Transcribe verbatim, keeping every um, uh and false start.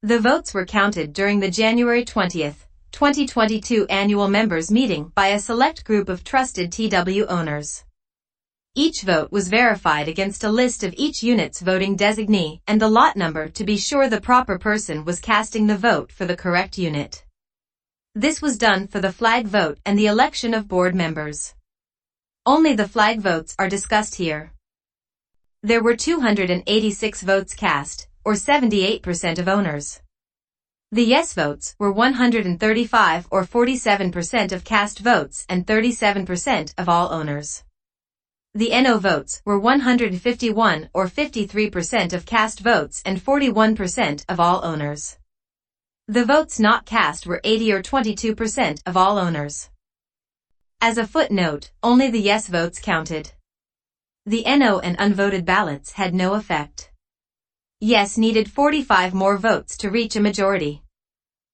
The votes were counted during the January twentieth, twenty twenty-two annual members meeting by a select group of trusted T W owners. Each vote was verified against a list of each unit's voting designee and the lot number to be sure the proper person was casting the vote for the correct unit. This was done for the flag vote and the election of board members. Only the flag votes are discussed here. There were two hundred eighty-six votes cast, or seventy-eight percent of owners. The yes votes were one hundred thirty-five or forty-seven percent of cast votes and thirty-seven percent of all owners. The no votes were one hundred fifty-one or fifty-three percent of cast votes and forty-one percent of all owners. The votes not cast were eighty or twenty-two percent of all owners. As a footnote, only the yes votes counted. The no and unvoted ballots had no effect. Yes needed forty-five more votes to reach a majority.